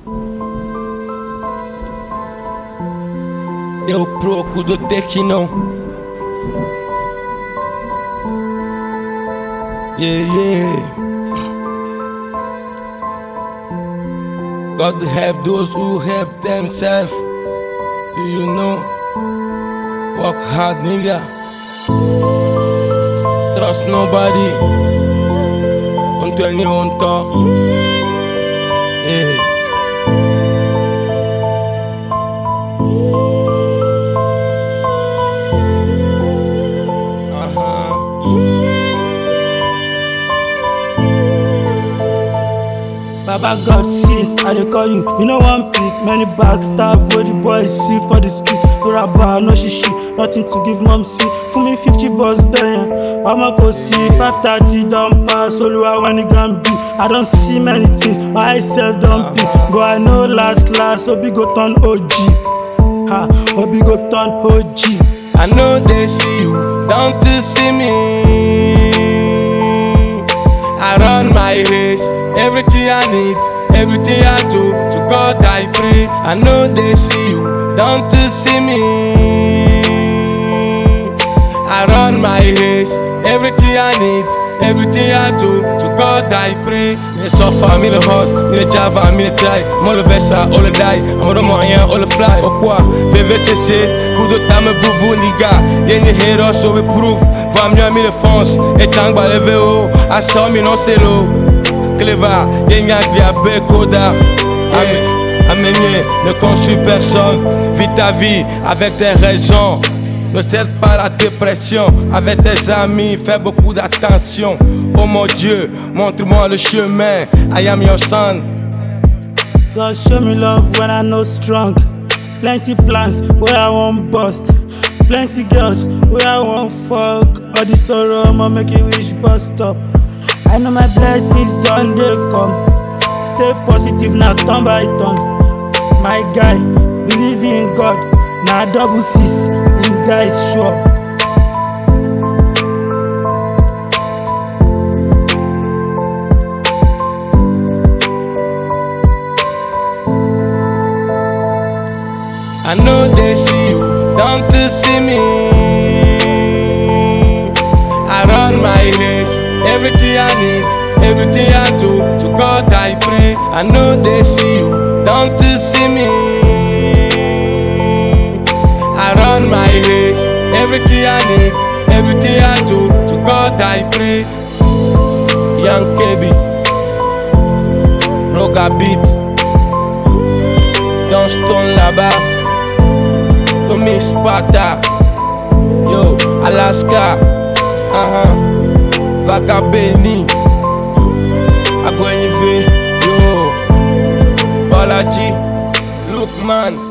Eu procuro ter que não. Yeah. God help those who help themselves. Do you know? Work hard, nigga. Trust nobody. Until you on top. Yeah. Baba God sees, I dey call you. You know one pick, many backstab where the boys see for the street. No rabba, no shishi, nothing to give mom see. For me 50 bus bang, I'ma go see 530 don't pass. Oluwa when it can be. I don't see many things, my self don't be. But I know last, Obi go turn OG. Obi go turn OG. I know they see you, don't you see me? I run my race, everything I need, everything I do, to God I pray. I know they see you, don't you see me? I run my race, everything I need, everything I do, to God I pray. Me suffer, me the horse, me the java, me the try. Moi le versa, all the die, I'm the moyen, all the fly. Au quoi, VVCC, coup de tame boubou niga. Y'a ni hero, so we proof. Va mieux, me the fonce, et tang ba leve haut. I saw me non c'est l'eau. Cleva, y'a ni agria, bekoda. Amené, ne consulte personne. Vis ta vie avec tes raisons. Ne cède pas la dépression. Avec tes amis, fais beaucoup d'attention. Oh mon Dieu, montre-moi le chemin. I am your son. God show me love when I know strong. Plenty plans where I won't bust. Plenty girls where I won't fuck. All the sorrow I'ma make it wish bus stop. I know my blessings done they come. Stay positive now turn by turn. My guy, believe in God. Now double six, in that is sure. I know they see you, don't you see me? I run my race, everything I need, everything I do, to God I pray. I know they see you, don't you see me? I run my race, everything I need, everything I do, to God I pray. Young KB, Roga Beats, Don Stone là-bas. Tommy Sparta, yo, Alaska, Vakabeni, Agwenive, yo, Balaji, Lookman.